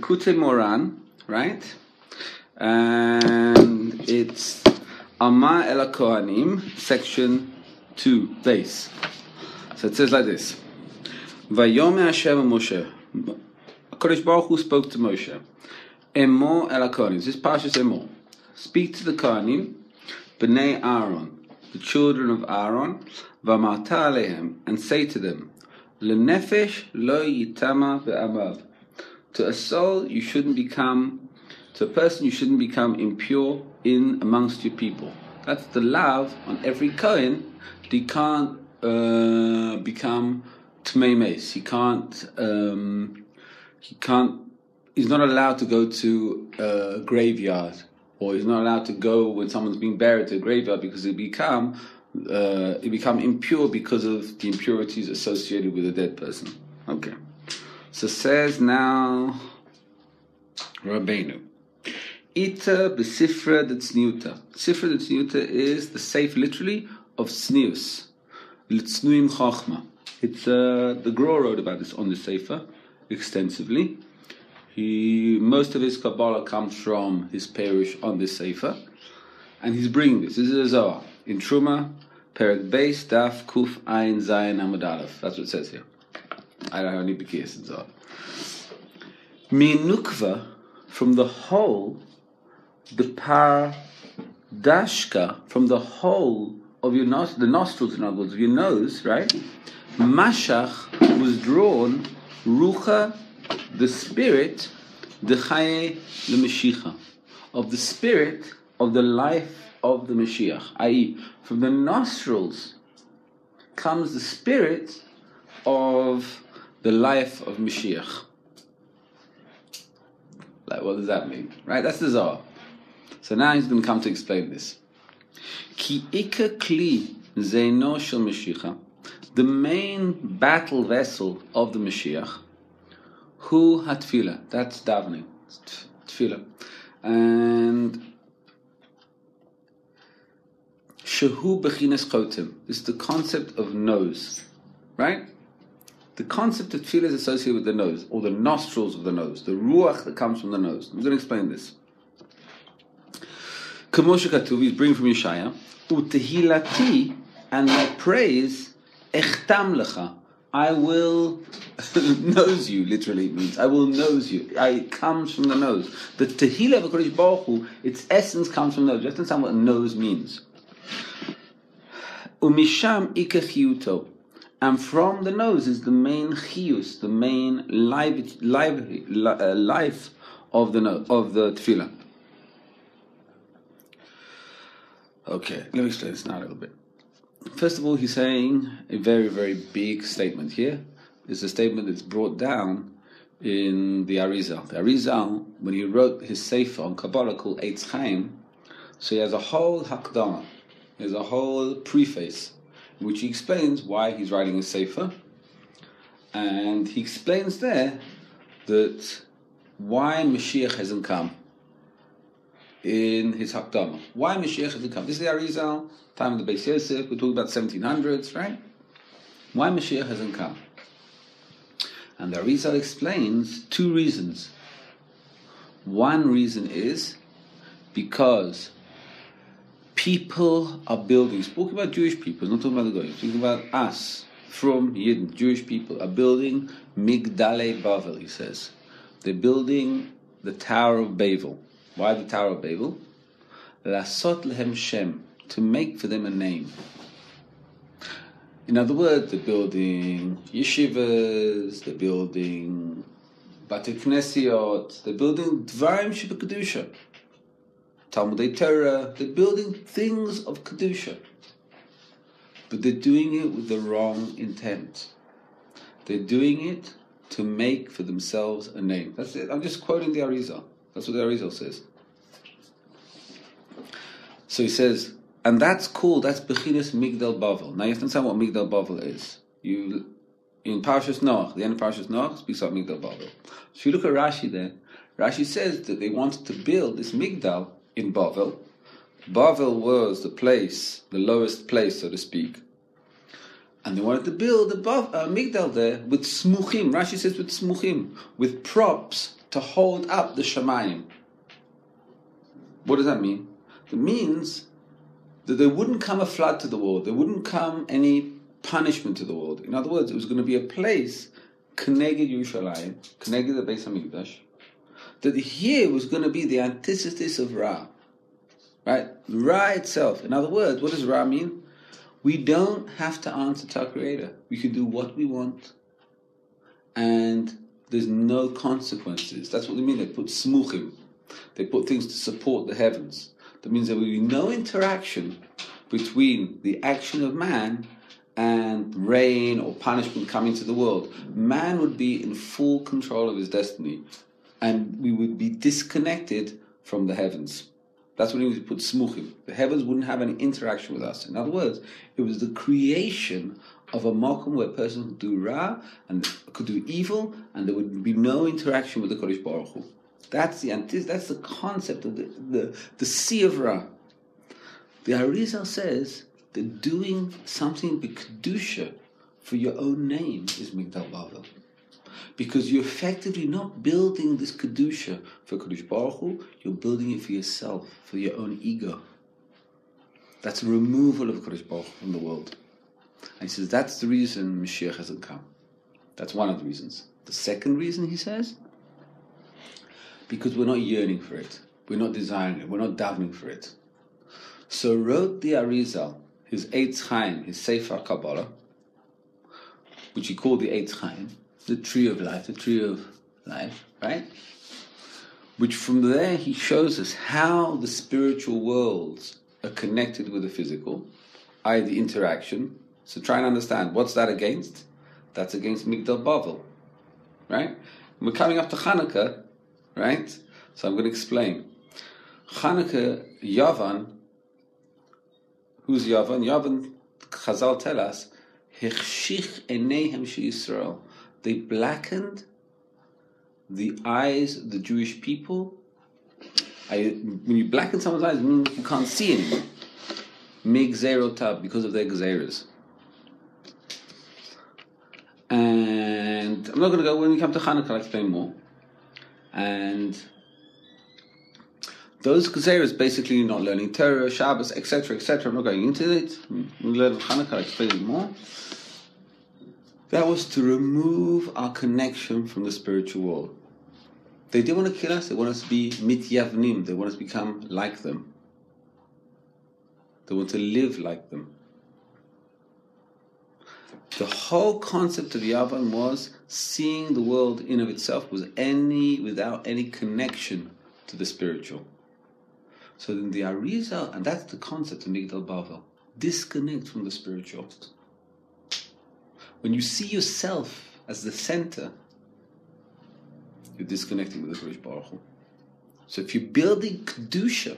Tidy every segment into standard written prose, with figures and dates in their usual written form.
Likutei Moran, right? And it's Ama El Kohanim, section 2, base. So it says like this: Vayome Hashem Moshe. HaKadosh Baruch Hu spoke to Moshe. Emo El Kohanim. This Parshas Emo. Speak to the Kohanim, Bnei Aaron, the children of Aaron, V'amarta Alehem, and say to them, Lenefesh lo yitama ve'amav. To a soul you shouldn't become, to a person you shouldn't become impure in amongst your people. That's the lav on every Kohen. He can't become Tmei Meis. He's not allowed to go to a graveyard, or he's not allowed to go when someone's being buried to a graveyard, because he'll become impure because of the impurities associated with a dead person. Okay. So says now Rabbeinu. Ita b'sifra d'tzniuta. Sifra d'tzniuta is the safe, literally, of tznius. L'tznuim chachma. It's the Gra wrote about this on the Sefer extensively. Most of his Kabbalah comes from his parish on this Sefer, and he's bringing this. This is a Zohar in Truma, Perek Beis, Daf Kuf Ayin Zayin Amud Aleph. That's what it says here. I don't have any B'kiyas in Zohar. Minukva, from the hole, the Dashka, from the hole of your the nostrils, in other words, of your nose, right? Mashach was drawn, Rucha, the spirit, the Chaye, the Mashiach, of the spirit of the life of the Mashiach, i.e., from the nostrils comes the spirit of the life of Mashiach. Like, what does that mean? Right? That's the Zohar. So now he's going to come to explain this. Ki ika kli zeino shel Mashiach, the main battle vessel of the Mashiach, hu hatfila, that's davening, tefillah, and shehu bechines chotem, is the concept of nose, right? The concept of tefillah is associated with the nose, or the nostrils of the nose, the ruach that comes from the nose. I'm going to explain this. K'moshe katuv, he's bringing from Yeshaya, utehilati, and my praise, echtam lecha, I will nose you, literally it means, I will nose you. It comes from the nose. The tehillah of HaKadosh Baruch Hu, its essence comes from the nose. You have to understand what nose means. Umisham ika chiyuto, and from the nose is the main chiyus, the main life of the tefillah. Okay, let me explain this now a little bit. First of all, he's saying a very, very big statement here. It's a statement that's brought down in the Arizal. The Arizal, when he wrote his Sefer on Kabbalah called Eitz Chaim, so he has a whole Hakdama, there's a whole preface, in which he explains why he's writing a Sefer, and he explains there that why Mashiach hasn't come in his Hakdama. Why Mashiach hasn't come? This is the Arizal, time of the Beis Yosef, we're talking about 1700s, right? Why Mashiach hasn't come? And the Arizal explains two reasons. One reason is because people are building, speaking about Jewish people, not talking about the Goyim, speaking about us, from Yidden, Jewish people, are building Migdalei Bavel, he says. They're building the Tower of Babel. Why the Tower of Babel? Lasot lehem Shem, to make for them a name. In other words, they're building yeshivas, they're building Bate Knesiot, they're building Dvarim Sheba Kedusha, Talmudei Torah, they're building things of Kedusha. But they're doing it with the wrong intent. They're doing it to make for themselves a name. That's it. I'm just quoting the Arizal. That's what the Arizal says. So he says, and that's Bechinas Migdal Bavel. Now you have to understand what Migdal Bavel is. In Parshas Noach, the end of Parshas Noach speaks about Migdal Bavel. So if you look at Rashi there, Rashi says that they wanted to build this Migdal in Bavel. Bavel was the place, the lowest place, so to speak. And they wanted to build a Migdal there with smuchim. Rashi says with smuchim, with props to hold up the Shemayim. What does that mean? It means that there wouldn't come a flood to the world. There wouldn't come any punishment to the world. In other words, it was going to be a place, Keneged Yerushalayim, Keneged the Beis HaMikdash, that here was going to be the antithesis of Ra. Right? Ra itself. In other words, what does Ra mean? We don't have to answer to our Creator. We can do what we want, and there's no consequences. That's what they mean. They put smuchim. They put things to support the heavens. That means there will be no interaction between the action of man and rain or punishment coming to the world. Man would be in full control of his destiny, and we would be disconnected from the heavens. That's what it means to put smuchim. The heavens wouldn't have any interaction with us. In other words, it was the creation of a makom where a person could do ra and could do evil, and there would be no interaction with the Kodesh Baruch Hu. That's the concept of the sea of Ra. The Arizal says that doing something b'kedusha for your own name is Migdal Bavel. Because you're effectively not building this kedusha for Kodesh Baruch Hu, you're building it for yourself, for your own ego. That's a removal of Kodesh Baruch Hu from the world. And he says that's the reason Mashiach hasn't come. That's one of the reasons. The second reason, he says, because we're not yearning for it. We're not desiring it. We're not davening for it. So wrote the Arizal, his Eitz Chaim, his Sefer Kabbalah, which he called the Eitz Chaim, the tree of life, right? Which from there he shows us how the spiritual worlds are connected with the physical, i.e. the interaction. So try and understand, what's that against? That's against Migdal Bavel, right? And we're coming up to Hanukkah, right? So I'm going to explain. Hanukkah, Yavan, who's Yavan? Yavan, Chazal tell us, Hechshich Eneihem She'Yisrael. They blackened the eyes of the Jewish people. When you blacken someone's eyes, it means you can't see anymore. Migzerotab, because of their gzeras. And I'm not going to go, when we come to Hanukkah, I'll explain more. And those gzeras, basically not learning Torah, Shabbos, etc., etc. I'm not going into it. We'll learn Hanukkah, I'll explain it more. That was to remove our connection from the spiritual world. They didn't want to kill us, they want us to be mityavnim, they want us to become like them. They want to live like them. The whole concept of Yavan was seeing the world in of itself without any connection to the spiritual. So then the Arizal, and that's the concept of Migdal Bavel, disconnect from the spiritual. When you see yourself as the center, you're disconnecting with the Kodesh Baruch Hu. So if you're building Kedusha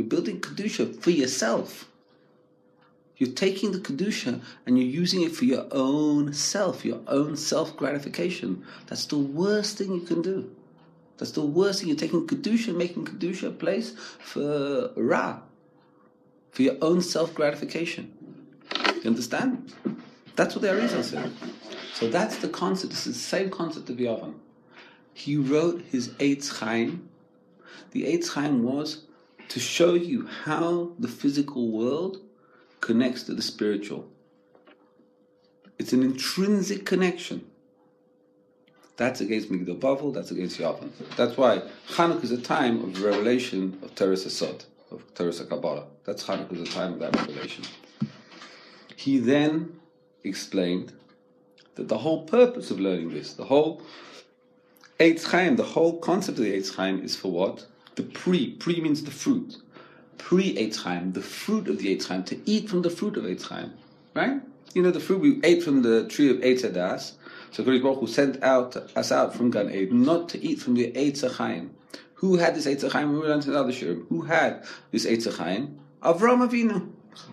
for yourself. You're taking the Kedusha and you're using it for your own self-gratification. That's the worst thing you can do. That's the worst thing. You're taking Kedusha, making Kedusha a place for Ra, for your own self-gratification. You understand? That's what the Arizal said. So that's the concept. This is the same concept of Yavan. He wrote his Eitz Chaim. The Eitz Chaim was to show you how the physical world connects to the spiritual. It's an intrinsic connection. That's against Migdal Bavel, that's against Yavan. That's why Chanukah is a time of revelation of Teres HaSod, of Teres HaKabbalah. That's Chanukah is a time of that revelation. He then explained that the whole purpose of learning this, the whole Eitz Chaim, the whole concept of the Eitz Chaim is for what? The pre means the fruit. Pre-Eitz Chaim, the fruit of the Eitz Chaim, to eat from the fruit of Eitz Chaim. Right? You know the fruit, we ate from the tree of Eitz Hadas. So Kodesh Baruch Hu sent us out from Gan Eden, not to eat from the Eitz Chaim. Who had this Eitz Chaim? We learned in the other shirim. Who had this Eitz Chaim? Avram Avinu.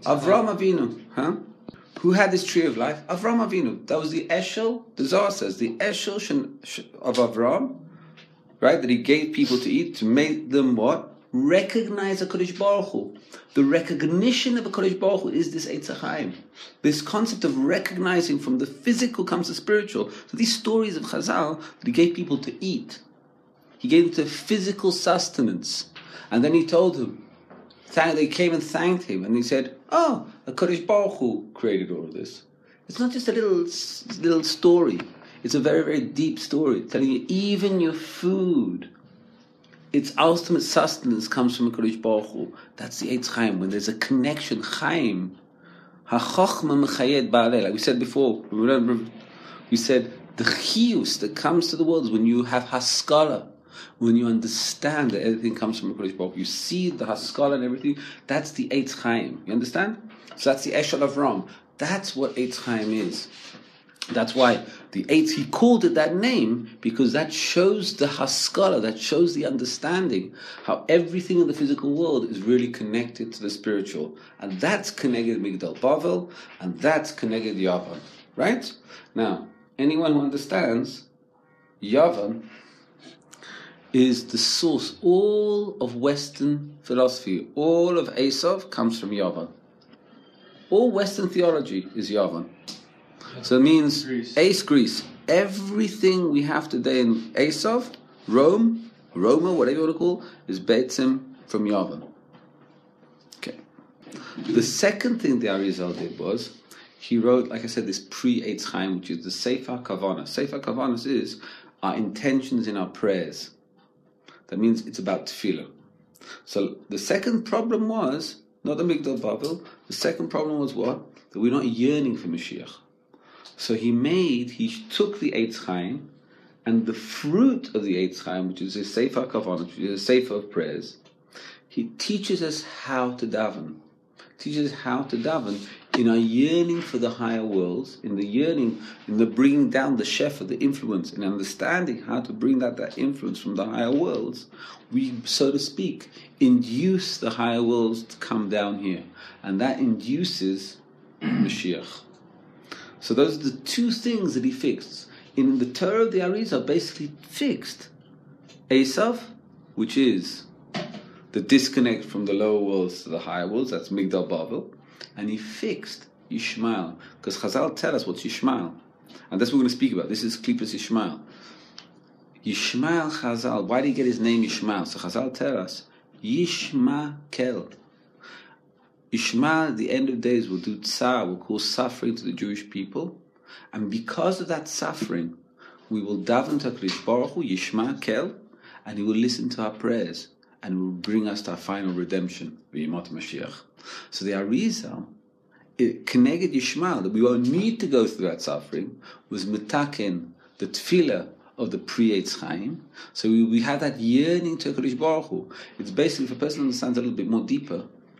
Huh? Who had this tree of life? Avram Avinu. That was the Eshel, the Zohar says, the Eshel of Avram, right, that he gave people to eat, to make them what? Recognize a Kodesh Baruch Hu. The recognition of a Kodesh Baruch Hu is this Eitz Chaim. This concept of recognizing from the physical comes the spiritual. So these stories of Chazal that he gave people to eat, He gave them physical sustenance. And then he told them, they came and thanked him, and he said, oh, HaKadosh Baruch Hu created all of this. It's not just a little story. It's a very, very deep story, telling you even your food, its ultimate sustenance comes from HaKadosh Baruch Hu. That's the Eitz Chaim. When there's a connection, Chaim, HaChochma Mechayed Ba'aleh. Like we said before, we said the chiyus that comes to the world is when you have haskala, when you understand that everything comes from HaKadosh Baruch Hu. You see the haskala and everything. That's the Eitz Chaim. You understand? So that's the Eshel Avram. That's what Eitz Chaim is. That's why the Eitz, he called it that name, because that shows the haskala, that shows the understanding, how everything in the physical world is really connected to the spiritual. And that's connected Migdal Bavel, and that's connected Yavan. Right? Now, anyone who understands, Yavan is the source. All of Western philosophy, all of Esav comes from Yavan. All Western theology is Yavan. So it means Greece. Everything we have today in Esav, Roma, whatever you want to call, is Beitzim from Yavan. Okay. The second thing the Arizal did was, he wrote, like I said, this pre-Eitz Chaim, which is the Sefer Kavanas. Sefer Kavanas is our intentions in our prayers. That means it's about tefillah. So the second problem was, not the Migdal Bavel, the second problem was what? That we're not yearning for Mashiach. So he took the Eitz Chaim, and the fruit of the Eitz Chaim, which is a Sefer Kavanah, which is a Sefer of prayers, he teaches us how to daven. Teaches us how to daven in our yearning for the higher worlds, in the bringing down the shefa, the influence, and understanding how to bring that influence from the higher worlds. We, so to speak, induce the higher worlds to come down here, and that induces Mashiach. So those are the two things that he fixed. In the Torah of the Arizal, basically fixed Esav, which is the disconnect from the lower worlds to the higher worlds, that's Migdal Bavel, and he fixed Yishmael, because Chazal tell us what's Yishmael, and that's what we're going to speak about. This is Klipas Yishmael. Yishmael Chazal, why did he get his name Yishmael? So Chazal tell us, Yishmael. Yishmael, at the end of days, will do tsar, will cause suffering to the Jewish people, and because of that suffering, we will daven to HaKadosh Baruch Hu, Yishmael, and he will listen to our prayers, and will bring us to our final redemption, V'yimot Mashiach. So the Arizal, connected Yishmael, that we won't need to go through that suffering, was metaken, the tefillah of the pre-Eitz Chaim. So we have that yearning to HaKadosh Baruch Hu. It's basically, if a person understands a little bit more deeper,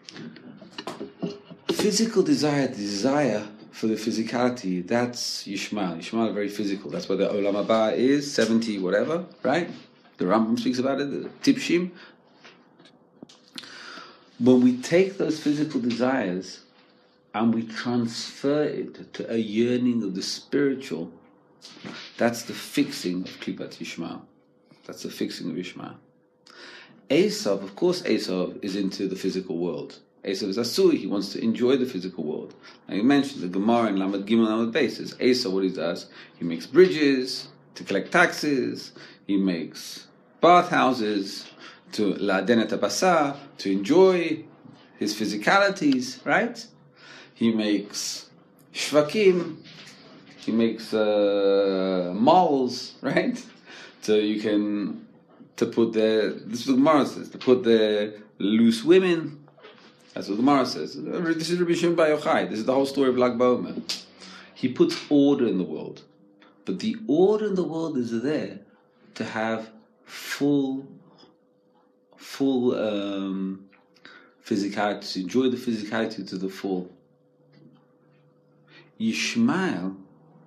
physical desire for the physicality, that's Yishmael. Yishmael is very physical. That's what the Olam Haba is, 70 whatever, right? The Rambam speaks about it, the Tipshim. When we take those physical desires and we transfer it to a yearning of the spiritual, that's the fixing of Klipat Yishmael. That's the fixing of Yishmael. Esav, of course, Esav is into the physical world. Esav is Asui, he wants to enjoy the physical world. And he mentions the Gemara in Lamed Gimel Lamed basis. Esav, what he does, he makes bridges to collect taxes, he makes bathhouses to la'aden et habasar, to enjoy his physicalities, right? He makes shvakim, he makes malls, right? So you can, to put this is what the Gemara says, to put the loose women. That's what the Gemara says. This is Rabbi Shimon Bar Yochai. This is the whole story of Lag BaOmer. He puts order in the world. But the order in the world is there to have full physicality, to enjoy the physicality to the full. Yishmael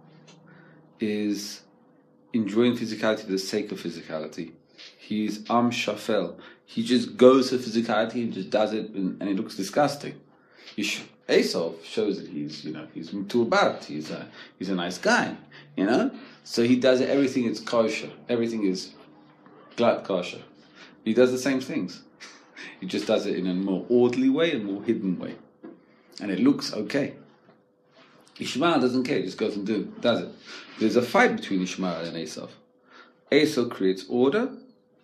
is enjoying physicality for the sake of physicality. He's Am Shafel. He just goes for physicality and just does it, and it looks disgusting. Esav shows that he's Mtubat. He's a nice guy, So he does it. Everything is kosher. Everything is glad kosher. He does the same things. He just does it in a more orderly way and more hidden way, and it looks okay. Yishmael doesn't care. He just goes and does it. There's a fight between Yishmael and Esav. Esav creates order.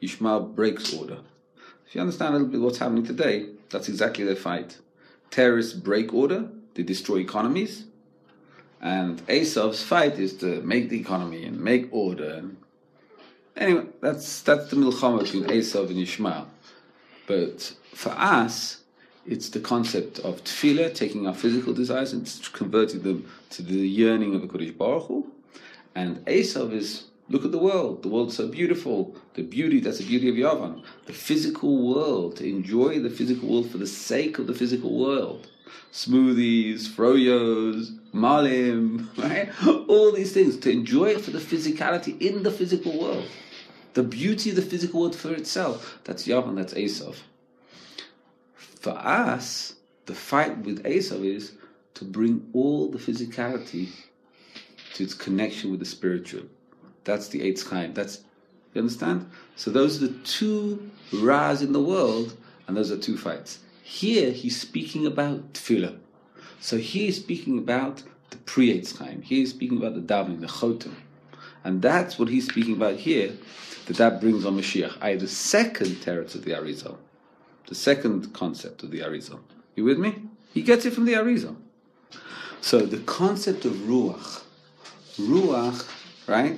Yishmael breaks order. If you understand a little bit what's happening today, that's exactly their fight. Terrorists break order, they destroy economies, and Esav's fight is to make the economy and make order. Anyway, that's the milchama between Esav and Yishmael. But for us, it's the concept of tefillah, taking our physical desires and converting them to the yearning of the Kodesh Baruch Hu. And Esav is, look at the world. The world's so beautiful. The beauty, that's the beauty of Yavan. The physical world, to enjoy the physical world for the sake of the physical world. Smoothies, froyos, malim, right? All these things, to enjoy it for the physicality in the physical world. The beauty of the physical world for itself. That's Yavan, that's Esav. For us, the fight with Esav is to bring all the physicality to its connection with the spiritual. That's the Eitz Chaim. You understand? So those are the two Ras in the world, and those are two fights. Here, he's speaking about Tefillah. So here he's speaking about the pre-Eitz Chaim. Here he's speaking about the davening, the chotem. And that's what he's speaking about here, that brings on Mashiach, i.e. the second teretz of the Arizal. The second concept of the Arizal. You with me? He gets it from the Arizal. So the concept of Ruach, right?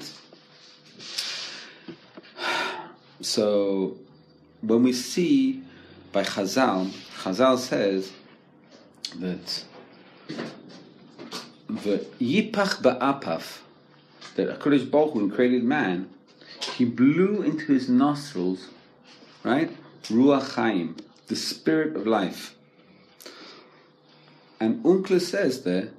So when we see by Chazal says that the Yipach Ba'apaf, that HaKadosh Baruch Hu, when created man, he blew into his nostrils, right? Ruach Chaim, the spirit of life. And Unkla says there,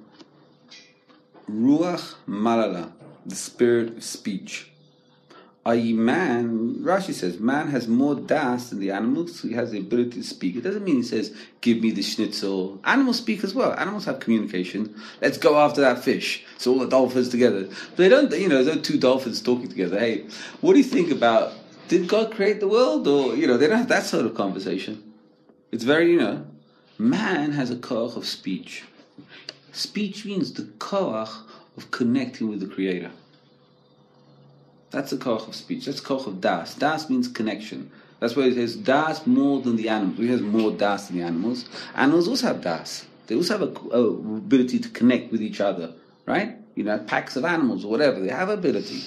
Ruach Malala, the spirit of speech. I.e. man, Rashi says, man has more das than the animals, so he has the ability to speak. It doesn't mean he says, give me the schnitzel. Animals speak as well. Animals have communication. Let's go after that fish. So all the dolphins together. But they don't, there's two dolphins talking together. Hey, what do you think about, did God create the world? Or, they don't have that sort of conversation. It's very, man has a koach of speech. Speech means the koach of connecting with the Creator. That's the koach of speech. That's the koach of das. Das means connection. That's why it says das more than the animals. We have more das than the animals. Animals also have das. They also have a ability to connect with each other, right? Packs of animals or whatever. They have ability.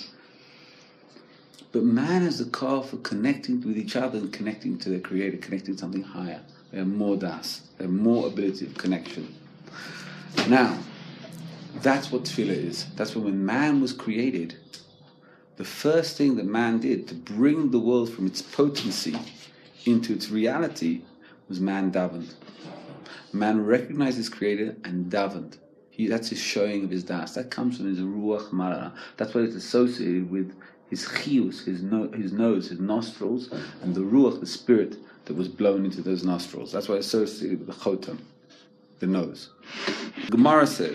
But man has the koach for connecting with each other and connecting to their Creator, connecting to something higher. They have more das. They have more ability of connection. Now, that's what tefillah is. That's when man was created, the first thing that man did to bring the world from its potency into its reality was man davened. Man recognized his Creator and davened. That's his showing of his das. That comes from his ruach malala. That's what it's associated with his chiyus, his nose, his nostrils, and the ruach, the spirit that was blown into those nostrils. That's why it's associated with the chotam, the nose. The Gemara says,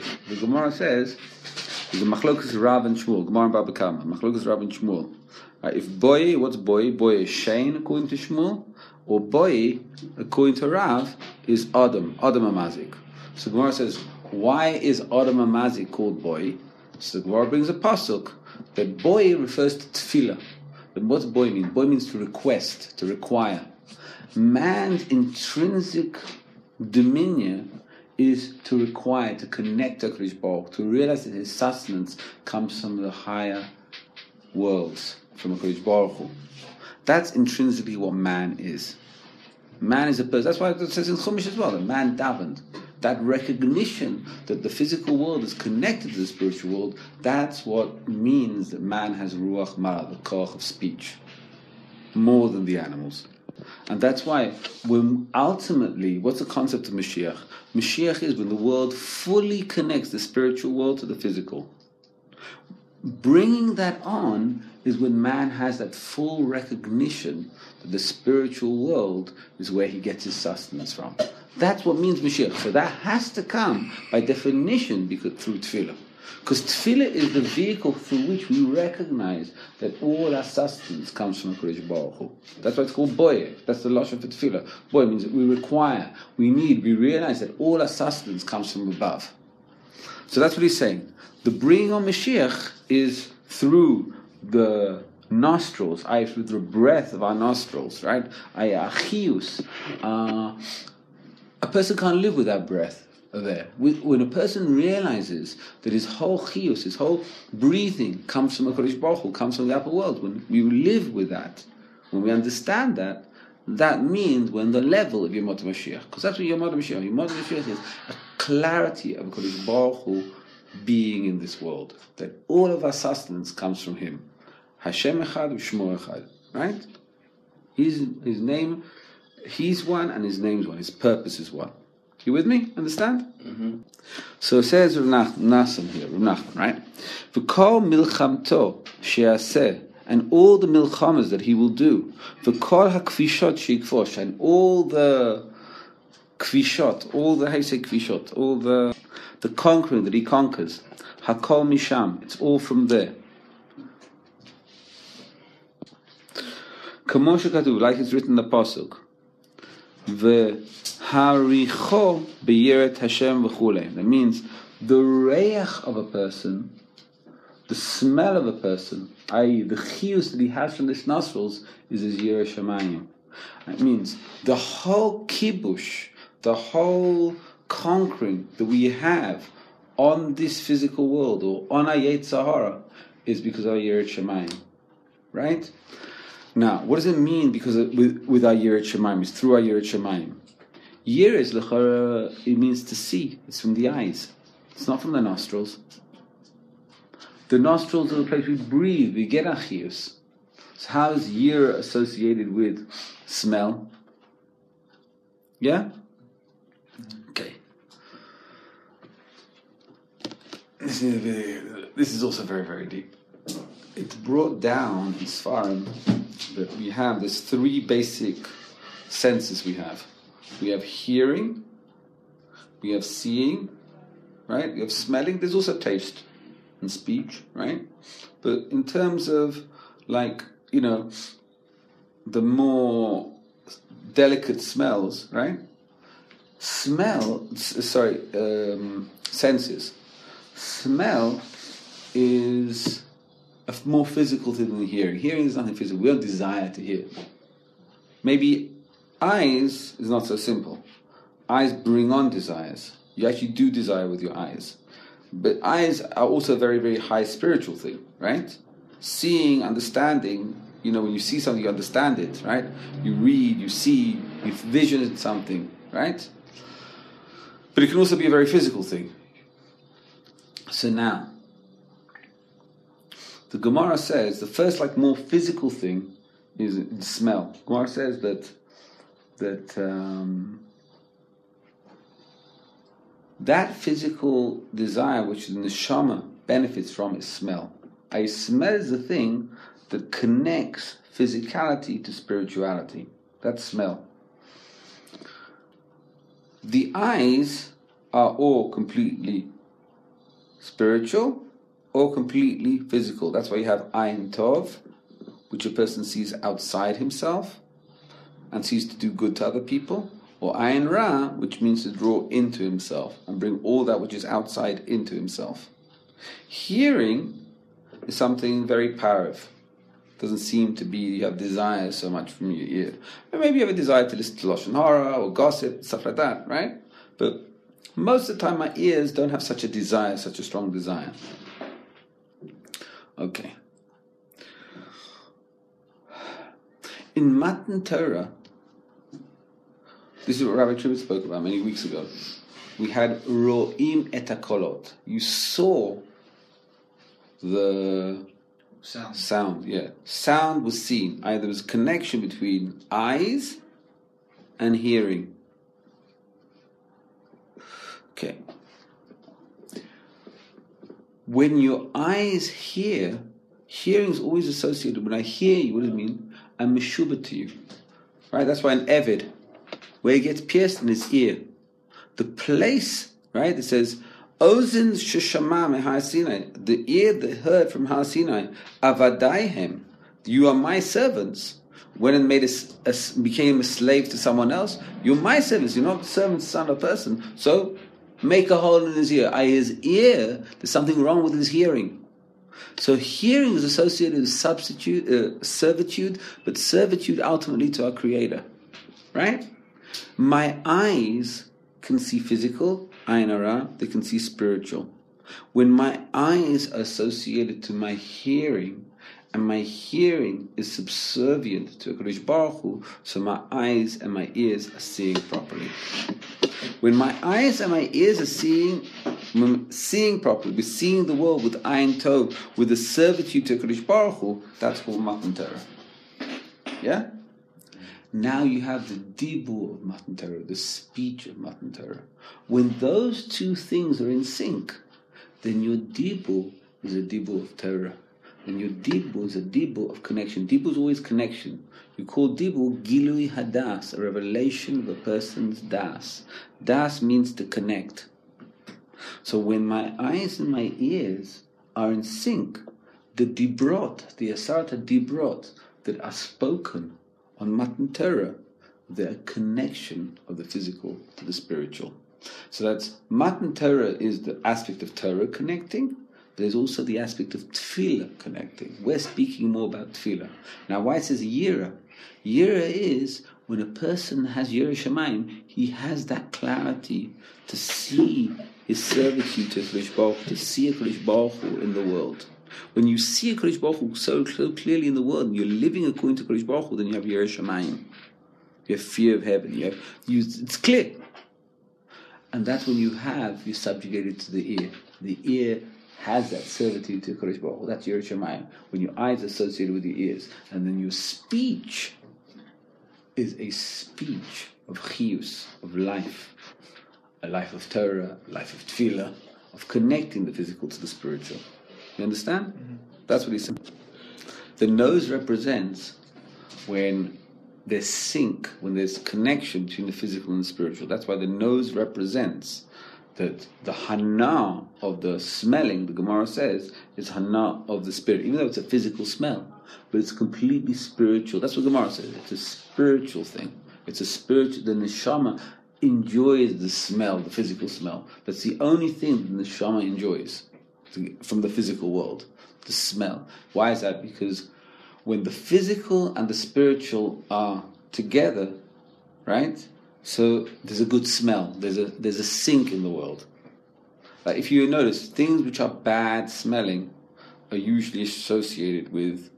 the Machlokas Rav and Shmuel, Gemara and Baba Kama, Machlokas Rav and Shmuel. If boy, what's boy? Boy is Shein according to Shmuel, or boy, according to Rav, is Adam Amazik. So Gemara says, why is Adam Amazik called boy? So the Gemara brings a pasuk that boy refers to tefillah. But what's boy mean? Boy means to request, to require. Man's intrinsic dominion is to require, to connect to HaKadosh Baruch, to realize that his sustenance comes from the higher worlds, from HaKadosh Baruch Hu. That's intrinsically what man is. Man is a person. That's why it says in Chumash as well, that man davened. That recognition that the physical world is connected to the spiritual world, that's what means that man has Ruach Mara, the koach of speech, more than the animals. And that's why when ultimately, what's the concept of Mashiach? Mashiach is when the world fully connects the spiritual world to the physical. Bringing that on is when man has that full recognition that the spiritual world is where he gets his sustenance from. That's what means Mashiach. So that has to come by definition through tefillah. Because tefillah is the vehicle through which we recognize that all our sustenance comes from HaKadosh Baruch Hu. That's why it's called boy. That's the lashon for tefillah. Boy means that we require, we need, we realize that all our sustenance comes from above. So that's what he's saying. The bringing on Mashiach is through the nostrils, with the breath of our nostrils, right? Chius. A person can't live without breath there. When a person realizes that his whole chius, his whole breathing comes from HaKadosh Baruch Hu, comes from the upper world, when we live with that, when we understand that, that means we're on the level of Yemot Mashiach. Because that's what Yemot Mashiach is. Yemot Mashiach is a clarity of HaKadosh Baruch Hu being in this world. That all of our sustenance comes from Him. Hashem Echad U'Shmo Echad. Right? His name, He's one and His name's one. His purpose is one. You with me? Understand? Mm-hmm. So it says Rav Nachman here, Rav Nachman, right? V'kol milchamto she'aseh, and all the milchamas that he will do, v'kol hakvishot she'ikvosh, and all the kvishot, all the conquering that he conquers, hakol misham, it's all from there. Kamo shekatuv, like it's written in the pasuk, Haricho beyeret Hashem v'chulei. That means the reich of a person, the smell of a person, i.e. the chiyus that he has from his nostrils, is his Yireh Shamayim. That means the whole kibush, the whole conquering that we have on this physical world or on our Yetzer Hara is because of our Yireh Shamayim. Right? Now, what does it mean because with our Yireh Shamayim? It's through our Yireh Shamayim. Yireh is l'chara, it means to see. It's from the eyes. It's not from the nostrils. The nostrils are the place we breathe. We get achiyus. So how is Yireh associated with smell? Yeah? Okay. This is also very, very deep. It's brought down in Sfarim that we have, there's three basic senses we have. We have hearing, we have seeing, right? We have smelling. There's also taste and speech, right? But in terms of, like, the more delicate smells, right? Senses. Smell is a more physical thing than hearing. Hearing is nothing physical. We don't desire to hear. Maybe eyes is not so simple. Eyes bring on desires. You actually do desire with your eyes. But eyes are also a very, very high spiritual thing, right? Seeing, understanding, when you see something, you understand it, right? You read, you see, you vision something, right? But it can also be a very physical thing. So now, the Gemara says the first, more physical thing is smell. Gemara says that physical desire which the neshama benefits from is smell. Smell is the thing that connects physicality to spirituality. That's smell. The eyes are all completely spiritual or completely physical. That's why you have Ayin Tov, which a person sees outside himself and sees to do good to other people, or Ayin Ra, which means to draw into himself and bring all that which is outside into himself. Hearing is something very powerful. Doesn't seem to be you have desire so much from your ear. But maybe you have a desire to listen to Lashon Hara or gossip, stuff like that, right? But most of the time my ears don't have such a desire, such a strong desire. Okay. In Matan Torah, this is what Rabbi Tribut spoke about many weeks ago. We had Ro'im et HaKolot. You saw the sound, yeah. Sound was seen. There was a connection between eyes and hearing. Okay. When your eyes hear, hearing is always associated. When I hear you, what does it mean? I'm meshubah to you. Right? That's why an Eved, where he gets pierced in his ear, the place, right, it says, Ozen sheshama me'Har Sinai, the ear that heard from Har Sinai, avadaihem, you are my servants. When it became a slave to someone else, you're my servants, you're not the servant's son or person. So make a hole in his ear. His ear, there's something wrong with his hearing. So hearing is associated with servitude, but servitude ultimately to our Creator, right? My eyes can see physical, ayin hara, they can see spiritual. When my eyes are associated to my hearing, and my hearing is subservient to HaKadosh Baruch Hu, so my eyes and my ears are seeing properly. When my eyes and my ears are seeing properly, we're seeing the world with Ayin Tov, with the servitude to HaKadosh Baruch Hu, that's called Matan Torah. Yeah? Now you have the dibur of Matan Torah, the speech of Matan Torah. When those two things are in sync, then your dibur is a dibur of Torah. And your dibur is a dibur of connection. Dibur is always connection. You call dibur gilui hadas, a revelation of a person's das. Das means to connect. So when my eyes and my ears are in sync, the dibrot, the asarta dibrot that are spoken on Matan Torah, they're a connection of the physical to the spiritual. So that's Matan Torah is the aspect of Torah connecting. There's also the aspect of tefillah connecting. We're speaking more about tefillah. Now, why it says yira? Yira is when a person has yira shamayim, he has that clarity to see his servitude to HaKadosh Baruch Hu, to see HaKadosh Baruch Hu in the world. When you see HaKadosh Baruch Hu so clearly in the world, and you're living according to HaKadosh Baruch Hu, then you have yira shamayim. You have fear of heaven. It's clear. And that's when you're subjugated to the ear. The ear has that servitude to HaKadosh Baruch Hu. That's Yiras Shamayim. When your eyes are associated with your ears. And then your speech is a speech of chiyus, of life. A life of Torah, a life of tefillah, of connecting the physical to the spiritual. You understand? Mm-hmm. That's what he's saying. The nose represents when there's sync, when there's connection between the physical and the spiritual. That's why the nose represents that the hana of the smelling, the Gemara says, is hana of the spirit, even though it's a physical smell, but it's completely spiritual. That's what Gemara says. It's a spiritual thing. It's a spiritual. The neshama enjoys the smell, the physical smell. That's the only thing the neshama enjoys from the physical world, the smell. Why is that? Because when the physical and the spiritual are together, right? So there's a good smell. There's a sync in the world. Like if you notice, things which are bad smelling are usually associated with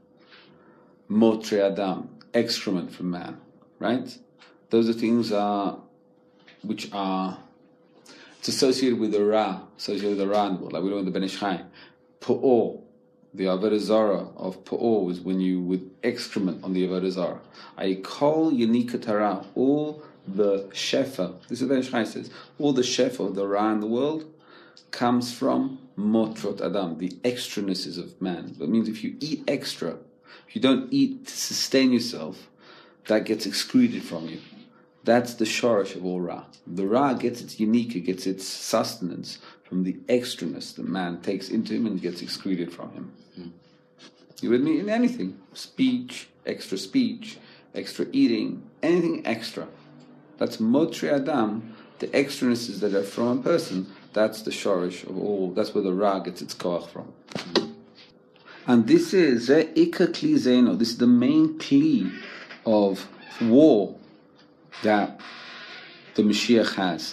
motre adam, excrement from man, right? Those are things which are it's associated with the ra, associated with the ra in the world. Like we learn in the Ben Ish Chai, po'or. The Avodah Zarah of Po'or is when you with excrement on the Avodah Zarah. I call Yanika Tara, all the shefa, this is what Shai says, all the shefa of the Ra in the world comes from Motrot Adam, the extranesses of man. That means if you eat extra, if you don't eat to sustain yourself, that gets excreted from you. That's the shorish of all Ra. The Ra gets its unique, it gets its sustenance from the extraness that man takes into him and gets excreted from him. You with me? In anything. Speech, extra eating, anything extra. That's Motre Adam, the extranesses that are from a person, that's the shorish of all, that's where the Ra gets its koach from. And this is Ika Kli Zeno, this is the main kli of war that the Mashiach has.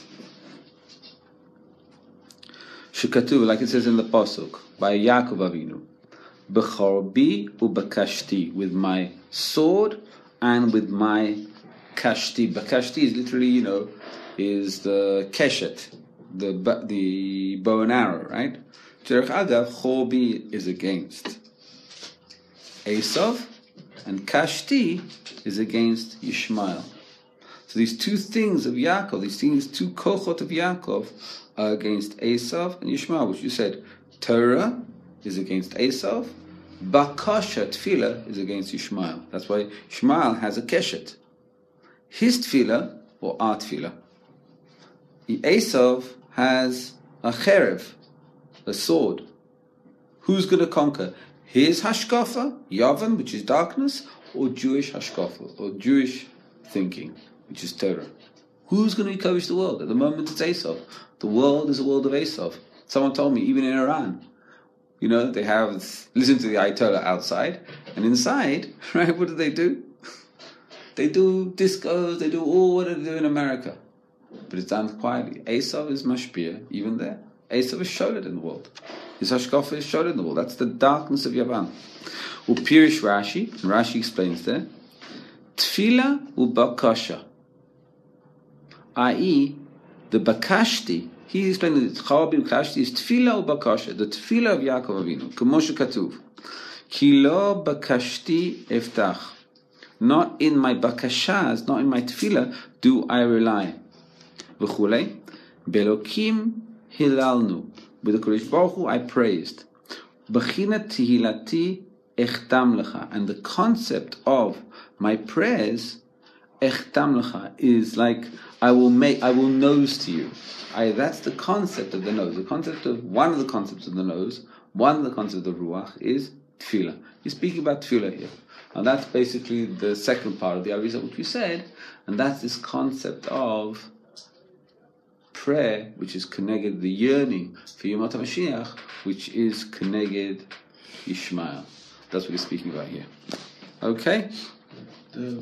Shekatuv, like it says in the Pasuk, by Yaakov Avinu, B'chorbi u'b'kashti, with my sword and with my kashti. B'kashti is literally, is the keshet, the bow and arrow, right? Derech Agav, Chorbi is against Esav, and kashti is against Yishmael. So these two things of Yaakov, these two kochot of Yaakov, are against Esav and Yishmael, which you said, Torah is against Esav, Bakasha, Tefillah, is against Yishmael. That's why Yishmael has a keshet. His Tefillah, or our Tefillah. Esav has a cherev, a sword. Who's going to conquer? His hashkafa, Yavan, which is darkness, or Jewish hashkafa, or Jewish thinking, which is Torah. Who's going to encourage the world? At the moment it's Esav. The world is a world of Esav. Someone told me, even in Iran, They listen to the Ayatollah outside, and inside, right, what do? They do discos, they do all what they do in America. But it's done quietly. Esav is mashpia, even there. Esav is sholet in the world. His hashkafa is sholet in the world. That's the darkness of Yavan. Upirish Rashi, and Rashi explains there, Tfila ubakasha, i.e., the bakashti. He explained that Chawabi bakashti is Tfila ubakasha, the Tfila of Yaakov Avinu. K'moshe katuv, ki lo bakashti eftach. Not in my bakashas, not in my tefillah, do I rely. V'chulei, belokim hilalnu. With the Kodesh Baruch Hu, I praised. B'china tehilati echtam lecha. And the concept of my prayers, echtam lecha, is like I will nose to you. That's the concept of the nose. One of the concepts of the nose, one of the concepts of ruach is tefillah. He's speaking about tefillah here. And that's basically the second part of the Arizah, which we said, and that's this concept of prayer, which is connected the yearning for Yom HaMashiach, which is connected Ishmael. That's what he's speaking about here. Okay?